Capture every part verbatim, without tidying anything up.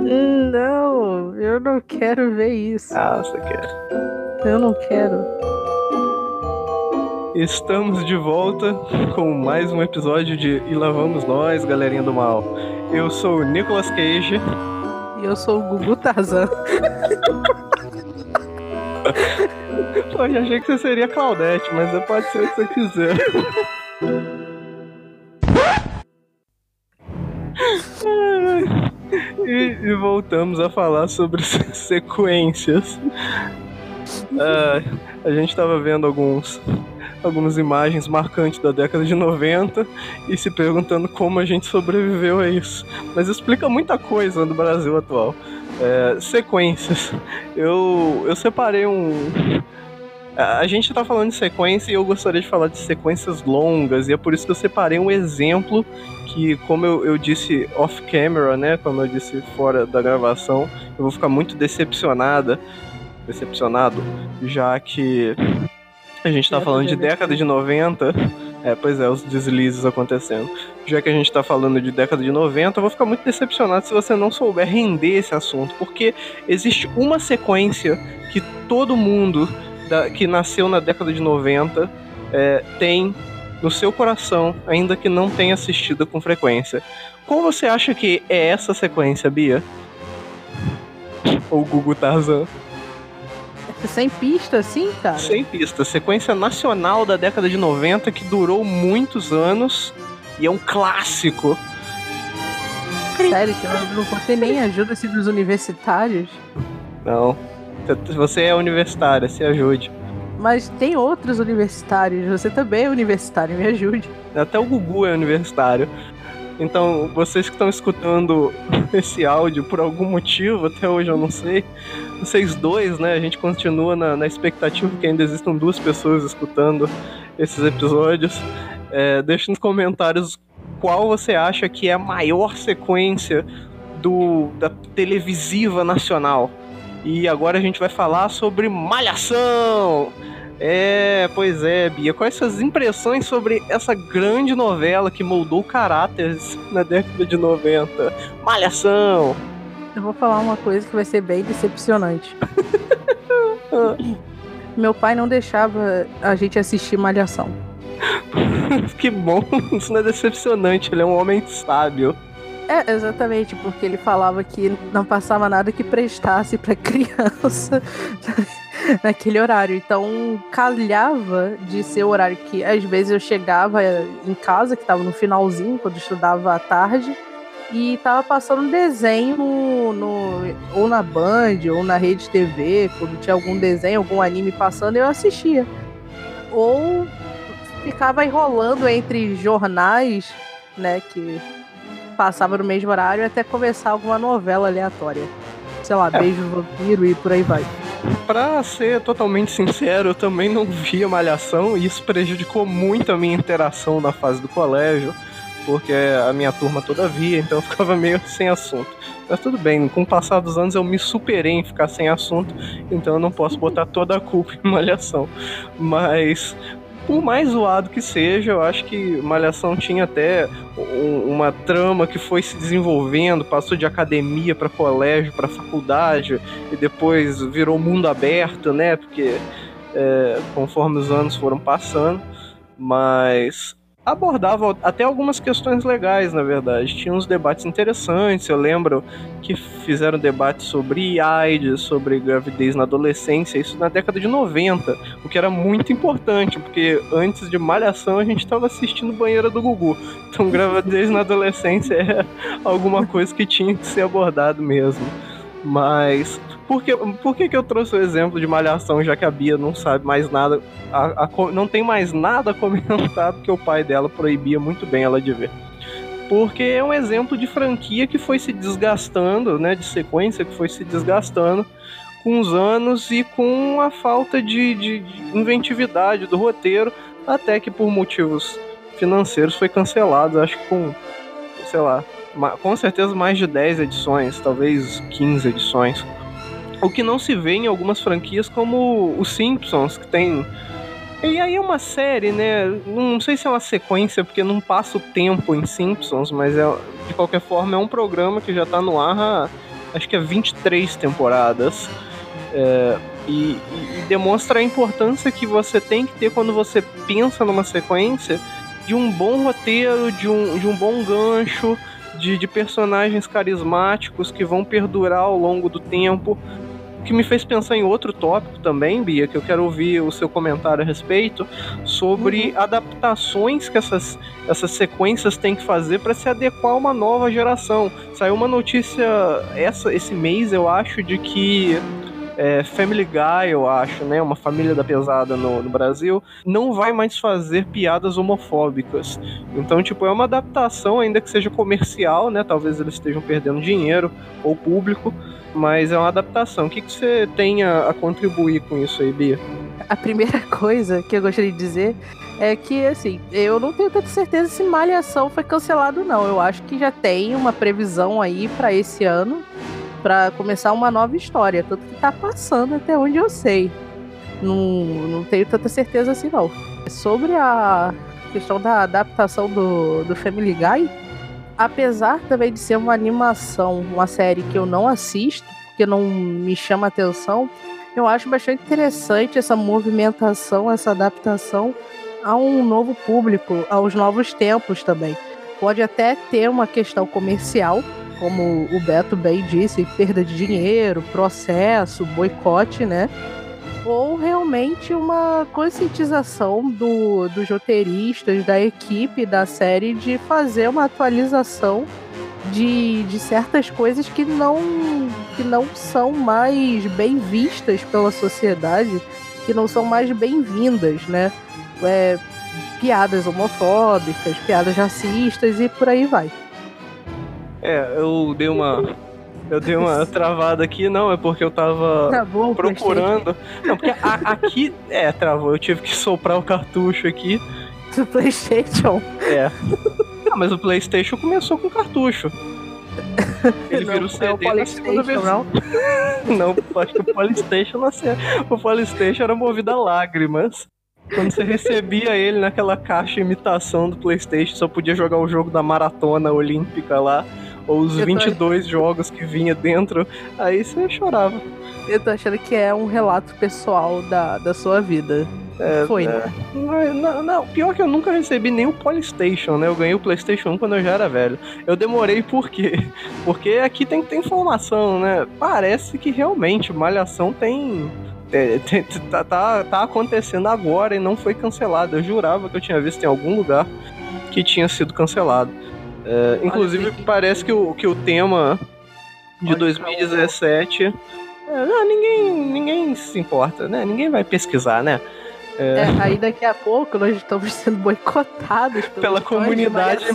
Não, eu não quero ver isso. Ah, você quer. Eu não quero. Estamos de volta com mais um episódio de E Lá Vamos Nós, galerinha do mal. Eu sou o Nicolas Cage. E eu sou o Gugu Tarzan. Pô, já achei que você seria Claudete, mas pode ser o que você quiser. E, e voltamos a falar sobre sequências. Uh, a gente estava vendo alguns, algumas imagens marcantes da década de noventa e se perguntando como a gente sobreviveu a isso. Mas explica muita coisa do Brasil atual. É, sequências. Eu, eu separei um... A gente tá falando de sequência e eu gostaria de falar de sequências longas, e é por isso que eu separei um exemplo que, como eu, eu disse off-camera, né, como eu disse fora da gravação, eu vou ficar muito decepcionada, decepcionado, já que a gente tá falando de década de noventa, é, pois é, os deslizes acontecendo, já que a gente tá falando de década de noventa, eu vou ficar muito decepcionado se você não souber render esse assunto, porque existe uma sequência que todo mundo Da, que nasceu na década de noventa, é, tem no seu coração, ainda que não tenha assistido com frequência. Qual você acha que é essa sequência, Bia? Ou Gugu Tarzan? Sem pista, assim, cara? Sem pista. Sequência nacional da década de noventa que durou muitos anos e é um clássico. Sério, que eu não contei nem ajuda assim dos universitários? Não. Você é universitária, se ajude. Mas tem outros universitários, você também é universitário, me ajude. Até o Gugu é universitário. Então, vocês que estão escutando esse áudio por algum motivo, até hoje eu não sei, vocês dois, né, a gente continua na, na expectativa que ainda existam duas pessoas escutando esses episódios. É, deixa nos comentários qual você acha que é a maior sequência do, da televisiva nacional. E agora a gente vai falar sobre Malhação! É, pois é, Bia. Quais suas impressões sobre essa grande novela que moldou caráteres na década de noventa? Malhação! Eu vou falar uma coisa que vai ser bem decepcionante. Meu pai não deixava a gente assistir Malhação. Que bom, isso não é decepcionante, ele é um homem sábio. É, exatamente, porque ele falava que não passava nada que prestasse pra criança naquele horário. Então, calhava de ser o horário que, às vezes, eu chegava em casa, que tava no finalzinho, quando eu estudava à tarde, e tava passando um desenho no, no, ou na Band, ou na Rede T V, quando tinha algum desenho, algum anime passando, eu assistia. Ou ficava enrolando entre jornais, né, que passava no mesmo horário até começar alguma novela aleatória. Sei lá, é. Beijo Vampiro e por aí vai. Pra ser totalmente sincero, eu também não via Malhação e isso prejudicou muito a minha interação na fase do colégio, porque a minha turma toda via, então eu ficava meio sem assunto. Mas tudo bem, com o passar dos anos eu me superei em ficar sem assunto, então eu não posso botar toda a culpa em Malhação. Mas por mais zoado que seja, eu acho que Malhação tinha até um, uma trama que foi se desenvolvendo, passou de academia para colégio, para faculdade, e depois virou mundo aberto, né? Porque é, conforme os anos foram passando, mas abordava até algumas questões legais, na verdade. Tinha uns debates interessantes. Eu lembro que fizeram debate sobre AIDS, sobre gravidez na adolescência, isso na década de noventa, o que era muito importante, porque antes de Malhação a gente estava assistindo Banheira do Gugu. Então gravidez na adolescência é alguma coisa que tinha que ser abordado mesmo. Mas por que, por que que eu trouxe o exemplo de Malhação, já que a Bia não sabe mais nada, a, a, não tem mais nada a comentar, porque o pai dela proibia muito bem ela de ver? Porque é um exemplo de franquia que foi se desgastando, né, de sequência que foi se desgastando com os anos e com a falta de, de, de inventividade do roteiro, até que por motivos financeiros foi cancelado, acho que com, sei lá, com certeza mais de dez edições, talvez quinze edições. O que não se vê em algumas franquias como os Simpsons, que tem... E aí é uma série, né? Não sei se é uma sequência, porque não passa o tempo em Simpsons, mas é, de qualquer forma é um programa que já tá no ar há acho que é vinte e três temporadas. É, e, e, e demonstra a importância que você tem que ter quando você pensa numa sequência de um bom roteiro, de um, de um bom gancho, de, de personagens carismáticos que vão perdurar ao longo do tempo. Que me fez pensar em outro tópico também, Bia, que eu quero ouvir o seu comentário a respeito, sobre uhum. adaptações que essas, essas sequências têm que fazer para se adequar a uma nova geração. Saiu uma notícia essa, esse mês, eu acho, de que é, Family Guy, eu acho, né, uma família da pesada no, no Brasil, não vai mais fazer piadas homofóbicas. Então, tipo, é uma adaptação, ainda que seja comercial, né, talvez eles estejam perdendo dinheiro ou público, mas é uma adaptação. O que, que você tem a, a contribuir com isso aí, Bia? A primeira coisa que eu gostaria de dizer é que, assim, eu não tenho tanta certeza se Malhação foi cancelado, não. Eu acho que já tem uma previsão aí pra esse ano, pra começar uma nova história. Tanto que tá passando até onde eu sei. Não, não tenho tanta certeza assim, não. Sobre a questão da adaptação do, do Family Guy, apesar também de ser uma animação, uma série que eu não assisto, porque não me chama atenção, eu acho bastante interessante essa movimentação, essa adaptação a um novo público, aos novos tempos também. Pode até ter uma questão comercial, como o Beto bem disse, perda de dinheiro, processo, boicote, né? Ou realmente uma conscientização do, dos roteiristas, da equipe da série de fazer uma atualização de, de certas coisas que não, que não são mais bem vistas pela sociedade, que não são mais bem-vindas, né? É, piadas homofóbicas, piadas racistas e por aí vai. É, eu dei uma... Eu dei uma travada aqui, não, é porque eu tava Travou, procurando. Não, porque a, aqui. É, travou, eu tive que soprar o cartucho aqui. Do PlayStation? É. Ah, mas o PlayStation começou com cartucho. Ele não, vira o C D é na segunda versão. Não, não acho que o PlayStation nasceu. O PlayStation era movido a lágrimas. Quando você recebia ele naquela caixa imitação do PlayStation, só podia jogar o jogo da maratona olímpica lá. Ou os vinte e dois jogos que vinha dentro, aí você chorava. Eu tô achando que é um relato pessoal da, da sua vida. É, Foi, é. né? Não, não, não, pior que eu nunca recebi nem o PlayStation, né? Eu ganhei o PlayStation um quando eu já era velho. Eu demorei por quê? Porque aqui tem que ter informação, né? Parece que realmente Malhação tem... É, tem tá, tá, tá acontecendo agora e não foi cancelado. Eu jurava que eu tinha visto em algum lugar que tinha sido cancelado. É, inclusive que... parece que o, que o tema de dois mil e dezessete é, não, ninguém, ninguém se importa, né? Ninguém vai pesquisar, né? É... É, aí daqui a pouco nós estamos sendo boicotados pela comunidade.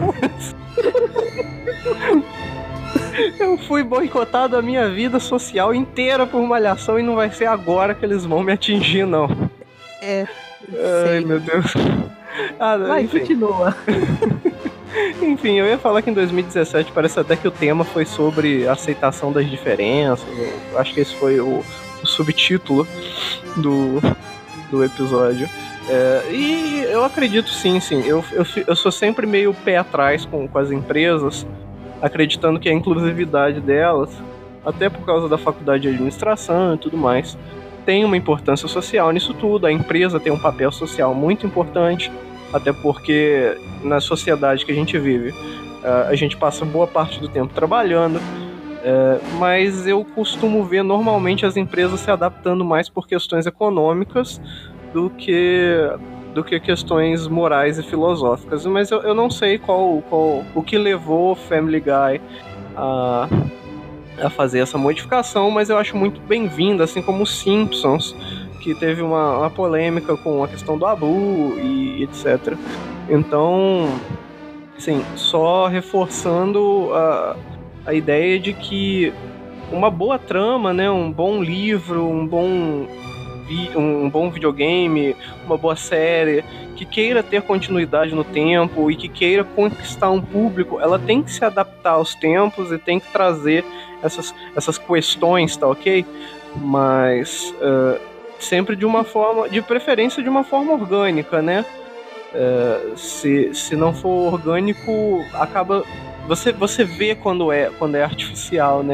Eu fui boicotado a minha vida social inteira por Malhação e não vai ser agora que eles vão me atingir, não. É. Ai, meu Deus. Ah, vai, enfim. Continua. Enfim, eu ia falar que em dois mil e dezessete parece até que o tema foi sobre aceitação das diferenças. Eu acho que esse foi o, o subtítulo do, do episódio. É, e eu acredito sim, sim. Eu, eu, eu sou sempre meio pé atrás com, com as empresas, acreditando que a inclusividade delas, até por causa da faculdade de administração e tudo mais, tem uma importância social nisso tudo. A empresa tem um papel social muito importante. Até porque na sociedade que a gente vive, a gente passa boa parte do tempo trabalhando, mas eu costumo ver normalmente as empresas se adaptando mais por questões econômicas do que, do que questões morais e filosóficas. Mas eu, eu não sei qual, qual, o que levou Family Guy a, a fazer essa modificação, mas eu acho muito bem-vinda, assim como os Simpsons, que teve uma, uma polêmica com a questão do Abu e etcétera. Então, assim, só reforçando a, a ideia de que uma boa trama, né, um bom livro, um bom, vi, um bom videogame, uma boa série, que queira ter continuidade no tempo e que queira conquistar um público, ela tem que se adaptar aos tempos e tem que trazer essas, essas questões, tá ok? Mas... Uh, sempre de uma forma, de preferência de uma forma orgânica, né? É, se, se não for orgânico, acaba... Você, você vê quando é, quando é artificial, né?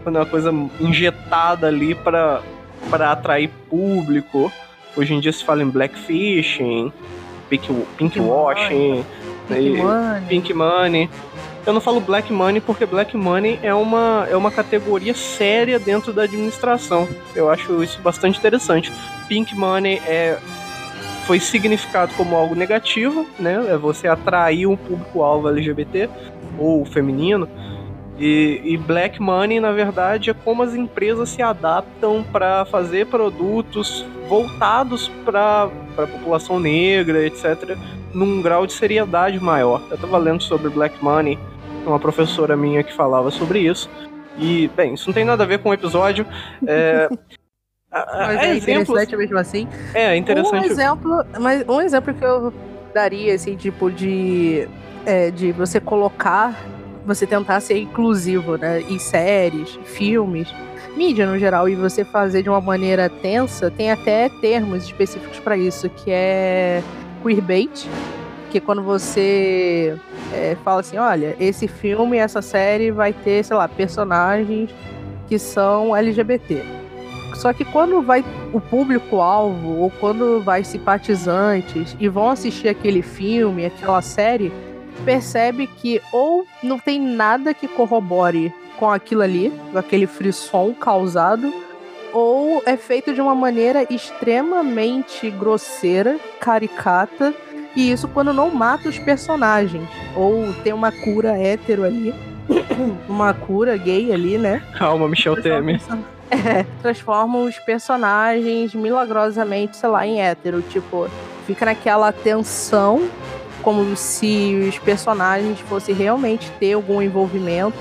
quando é uma coisa injetada ali pra, pra atrair público. Hoje em dia se fala em blackfishing, pink, pink washing, Pink Money. Pink Money. Eu não falo Black Money porque Black Money é uma, é uma categoria séria dentro da administração. Eu acho isso bastante interessante. Pink Money é, foi significado como algo negativo, né? É você atrair um público-alvo L G B T ou feminino. E, e Black Money, na verdade, é como as empresas se adaptam para fazer produtos voltados para a população negra, etcétera, num grau de seriedade maior. Eu estava lendo sobre Black Money, uma professora minha que falava sobre isso. E, bem, isso não tem nada a ver com o episódio. É, mas é, é interessante mesmo assim. É, interessante. Um exemplo, mas um exemplo que eu daria, assim, tipo, de, é, de você colocar, você tentar ser inclusivo, né, em séries, filmes, mídia no geral, e você fazer de uma maneira tensa, tem até termos específicos para isso, que é queerbait, que quando você é, fala assim, olha, esse filme, essa série vai ter, sei lá, personagens que são L G B T. Só que quando vai o público-alvo, ou quando vai simpatizantes e vão assistir aquele filme, aquela série, percebe que ou não tem nada que corrobore com aquilo ali, com aquele frisson causado, ou é feito de uma maneira extremamente grosseira, caricata, e isso quando não mata os personagens, ou tem uma cura hétero ali, uma cura gay ali, né? Calma, Michel Temer. É, transforma os personagens milagrosamente, sei lá, em hétero, tipo, fica naquela tensão, como se os personagens fossem realmente ter algum envolvimento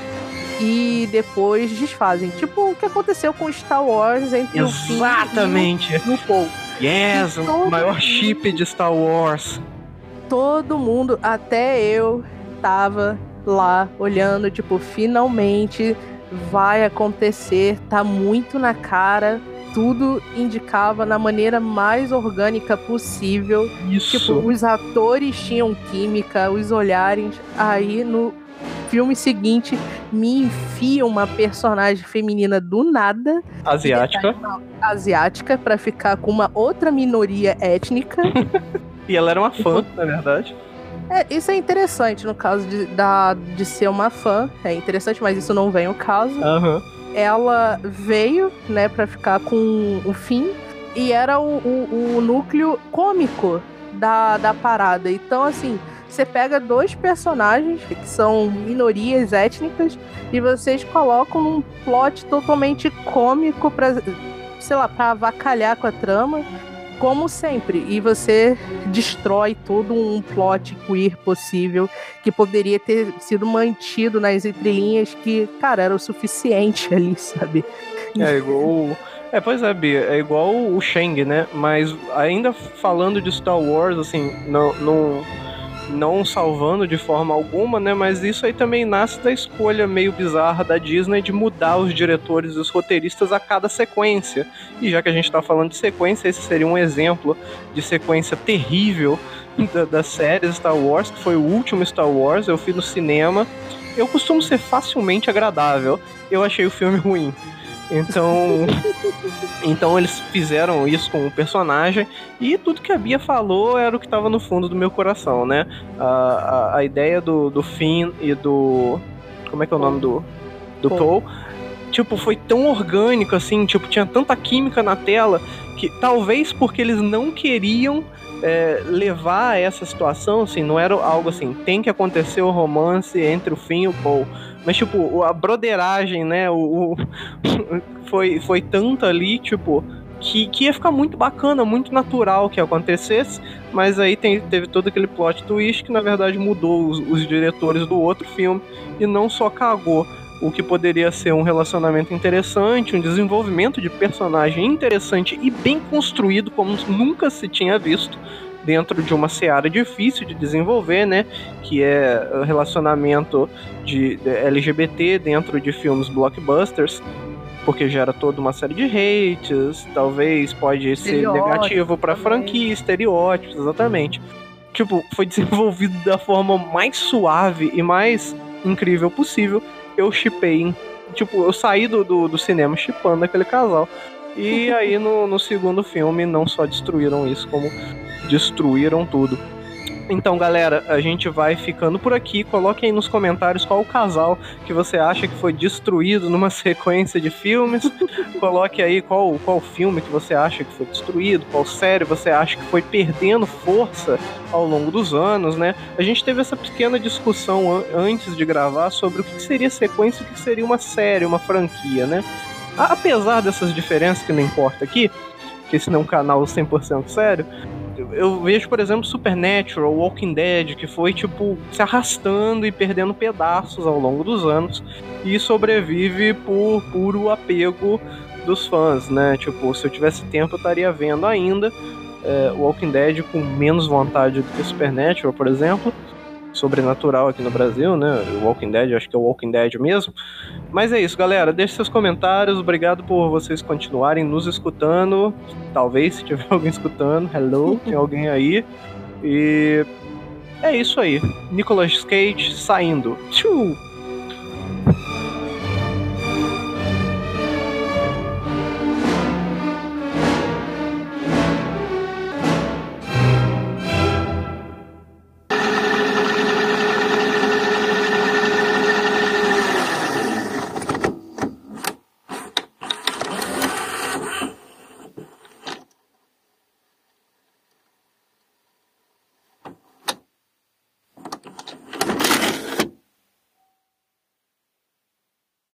e depois desfazem. Tipo o que aconteceu com Star Wars entre Exatamente. o Finn e o Poe. Yes, o maior chip de Star Wars. Todo mundo, até eu, tava lá olhando, tipo, finalmente vai acontecer, tá muito na cara. Tudo indicava na maneira mais orgânica possível. Isso. Tipo, os atores tinham química, os olhares. Aí no filme seguinte me enfia uma personagem feminina do nada. Asiática. Asiática, pra ficar com uma outra minoria étnica. E ela era uma fã, na verdade. É, isso é interessante no caso de, da, de ser uma fã. É interessante, mas isso não vem ao caso. Aham. Uhum. Ela veio, né, pra ficar com o Finn, e era o, o, o núcleo cômico da, da parada. Então, assim, você pega dois personagens que são minorias étnicas e vocês colocam num plot totalmente cômico pra, sei lá, pra avacalhar com a trama, como sempre. E você destrói todo um plot queer possível que poderia ter sido mantido nas entrelinhas, que, cara, era o suficiente ali, sabe? É igual... É, pois é, Bia, é igual o Shang, né? Mas ainda falando de Star Wars, assim, não, não, não salvando de forma alguma, né? Mas isso aí também nasce da escolha meio bizarra da Disney de mudar os diretores e os roteiristas a cada sequência. E já que a gente tá falando de sequência, esse seria um exemplo de sequência terrível da, das séries Star Wars, que foi o último Star Wars. Eu fui no cinema. Eu costumo ser facilmente agradável. Eu achei o filme ruim. Então, então eles fizeram isso com o personagem, e tudo que a Bia falou era o que estava no fundo do meu coração, né? A, a, a ideia do, do Finn e do... Como é que é o nome do, do Poe? Tipo, foi tão orgânico, assim, tipo, tinha tanta química na tela, que talvez porque eles não queriam é, levar a essa situação, assim, não era algo assim, tem que acontecer o romance entre o Finn e o Poe. Mas, tipo, a broderagem, né, o, o, foi, foi tanto ali, tipo, que, que ia ficar muito bacana, muito natural que acontecesse, mas aí tem, teve todo aquele plot twist que, na verdade, mudou os, os diretores do outro filme e não só cagou o que poderia ser um relacionamento interessante, um desenvolvimento de personagem interessante e bem construído, como nunca se tinha visto dentro de uma seara difícil de desenvolver, né, que é o relacionamento de L G B T dentro de filmes blockbusters, porque gera toda uma série de hates, talvez pode ser negativo pra franquia, estereótipos, exatamente. Tipo, foi desenvolvido da forma mais suave e mais incrível possível. Eu shippei tipo, eu saí do, do, do cinema shippando aquele casal. E aí no, no segundo filme não só destruíram isso, como destruíram tudo. Então, galera, a gente vai ficando por aqui. Coloque aí nos comentários qual o casal que você acha que foi destruído numa sequência de filmes. Coloque aí qual, qual filme que você acha que foi destruído, qual série você acha que foi perdendo força ao longo dos anos, né? A gente teve essa pequena discussão antes de gravar sobre o que seria sequência e o que seria uma série, uma franquia, né? Apesar dessas diferenças que não importa aqui, que esse não é um canal cem por cento sério, eu vejo, por exemplo, Supernatural, Walking Dead, que foi, tipo, se arrastando e perdendo pedaços ao longo dos anos e sobrevive por puro apego dos fãs, né? Tipo, se eu tivesse tempo eu estaria vendo ainda é, Walking Dead com menos vontade do que Supernatural, por exemplo. Sobrenatural aqui no Brasil, né? O Walking Dead, acho que é o Walking Dead mesmo. Mas é isso, galera. Deixe seus comentários. Obrigado por vocês continuarem nos escutando. Talvez, se tiver alguém escutando. Hello, tem alguém aí. E é isso aí. Nicolas Cage saindo. Tchau!